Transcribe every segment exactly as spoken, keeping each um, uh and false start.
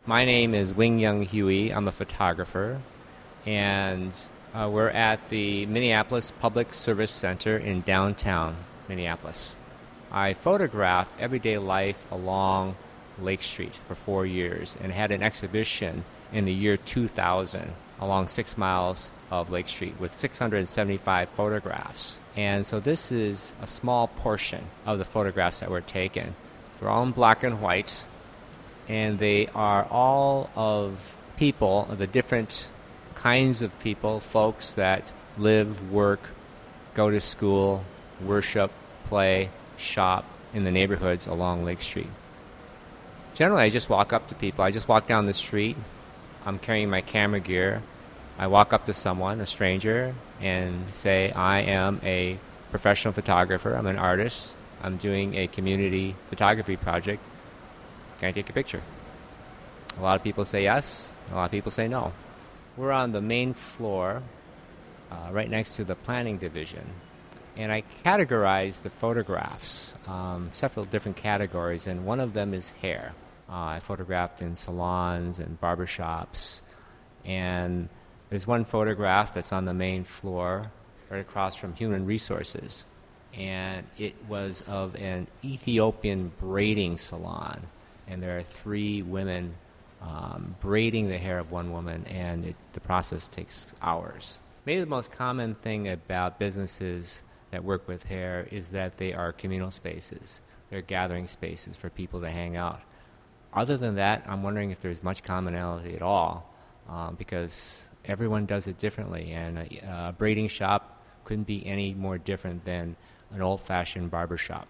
My name is Wing Young Huey. I'm a photographer, and uh, we're at the Minneapolis Public Service Center in downtown Minneapolis. I photographed everyday life along Lake Street for four years and had an exhibition in the year two thousand along six miles of Lake Street with six hundred seventy-five photographs. And so this is a small portion of the photographs that were taken. They're all in black and white, and they are all of people, of the different kinds of people, folks that live, work, go to school, worship, play, shop in the neighborhoods along Lake Street. Generally, I just walk up to people. I just walk down the street. I'm carrying my camera gear. I walk up to someone, a stranger, and say, I am a professional photographer. I'm an artist. I'm doing a community photography project. Can I take a picture? A lot of people say yes. A lot of people say no. We're on the main floor, uh, right next to the planning division. And I categorize the photographs, um, several different categories, and one of them is hair. Uh, I photographed in salons and barbershops. And there's one photograph that's on the main floor, right across from Human Resources. And it was of an Ethiopian braiding salon. And there are three women um, braiding the hair of one woman, and it, the process takes hours. Maybe the most common thing about businesses that work with hair is that they are communal spaces. They're gathering spaces for people to hang out. Other than that, I'm wondering if there's much commonality at all, um, because everyone does it differently, and a, a braiding shop couldn't be any more different than an old-fashioned barber shop.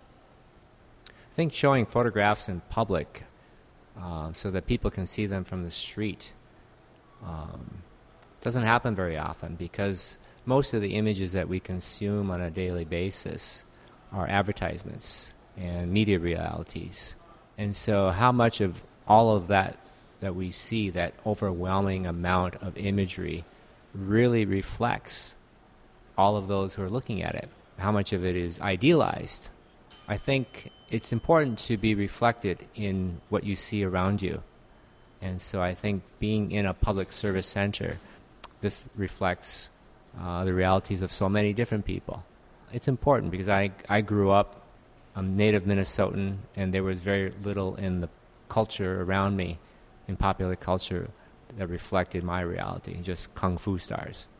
I think showing photographs in public uh, so that people can see them from the street um, doesn't happen very often, because most of the images that we consume on a daily basis are advertisements and media realities. And so how much of all of that that we see, that overwhelming amount of imagery, really reflects all of those who are looking at it? How much of it is idealized? I think it's important to be reflected in what you see around you. And so I think being in a public service center, this reflects uh, the realities of so many different people. It's important because I, I grew up, I'm native Minnesotan, and there was very little in the culture around me, in popular culture, that reflected my reality, just kung fu stars.